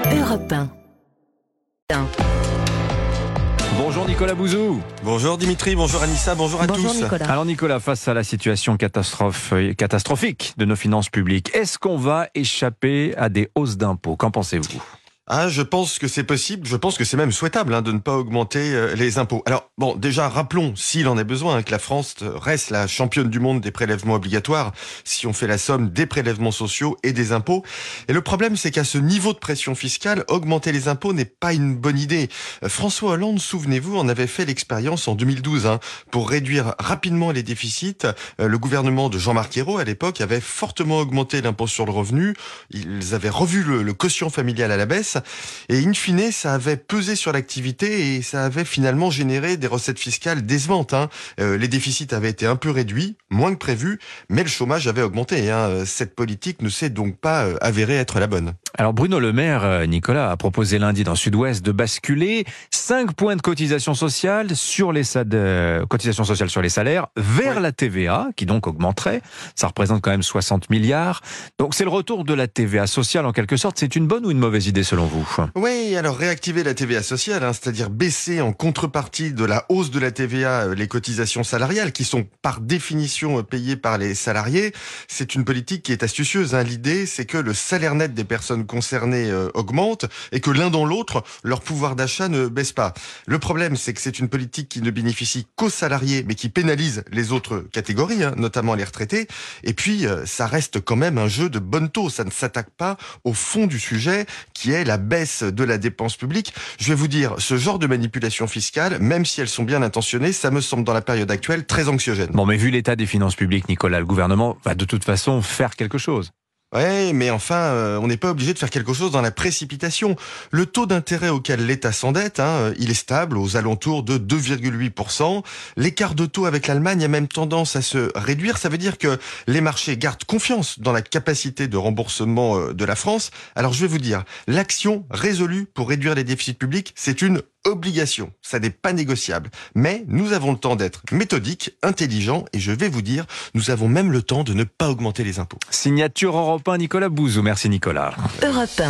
Europe 1. Bonjour Nicolas Bouzou. Bonjour Dimitri, bonjour Anissa, bonjour à Bonjour tous. Nicolas. Alors Nicolas, face à la situation catastrophique de nos finances publiques, est-ce qu'on va échapper à des hausses d'impôts? Qu'en pensez-vous? Je pense que c'est possible, je pense que c'est même souhaitable de ne pas augmenter les impôts. Alors bon, déjà rappelons, s'il en est besoin, que la France reste la championne du monde des prélèvements obligatoires, si on fait la somme des prélèvements sociaux et des impôts. Et le problème, c'est qu'à ce niveau de pression fiscale, augmenter les impôts n'est pas une bonne idée. François Hollande, souvenez-vous, en avait fait l'expérience en 2012. Pour réduire rapidement les déficits, le gouvernement de Jean-Marc Ayrault, à l'époque, avait fortement augmenté l'impôt sur le revenu. Ils avaient revu le quotient familial à la baisse. Et in fine, ça avait pesé sur l'activité et ça avait finalement généré des recettes fiscales décevantes. Les déficits avaient été un peu réduits, moins que prévu, mais le chômage avait augmenté. Cette politique ne s'est donc pas avérée être la bonne. Alors Bruno Le Maire, Nicolas, a proposé lundi dans Sud-Ouest de basculer 5 points de cotisation sociale sur les cotisation sociale sur les salaires vers la TVA, qui donc augmenterait. Ça représente quand même 60 milliards. Donc c'est le retour de la TVA sociale en quelque sorte. C'est une bonne ou une mauvaise idée selon vous? Oui, alors réactiver la TVA sociale, c'est-à-dire baisser en contrepartie de la hausse de la TVA les cotisations salariales, qui sont par définition payées par les salariés, c'est une politique qui est astucieuse. L'idée, c'est que le salaire net des personnes concernées augmente et que l'un dans l'autre, leur pouvoir d'achat ne baisse pas. Le problème, c'est que c'est une politique qui ne bénéficie qu'aux salariés, mais qui pénalise les autres catégories, notamment les retraités. Et puis, ça reste quand même un jeu de bonne taux. Ça ne s'attaque pas au fond du sujet, qui est la baisse de la dépense publique. Je vais vous dire, ce genre de manipulation fiscale, même si elles sont bien intentionnées, ça me semble dans la période actuelle très anxiogène. Bon, mais vu l'état des finances publiques, Nicolas, le gouvernement va de toute façon faire quelque chose. Ouais, mais enfin, on n'est pas obligé de faire quelque chose dans la précipitation. Le taux d'intérêt auquel l'État s'endette, il est stable aux alentours de 2,8%. L'écart de taux avec l'Allemagne a même tendance à se réduire. Ça veut dire que les marchés gardent confiance dans la capacité de remboursement de la France. Alors je vais vous dire, l'action résolue pour réduire les déficits publics, c'est une obligation. Ça n'est pas négociable. Mais nous avons le temps d'être méthodiques, intelligents, et je vais vous dire, nous avons même le temps de ne pas augmenter les impôts. Signature Europe 1, Nicolas Bouzou. Merci Nicolas. Europe 1.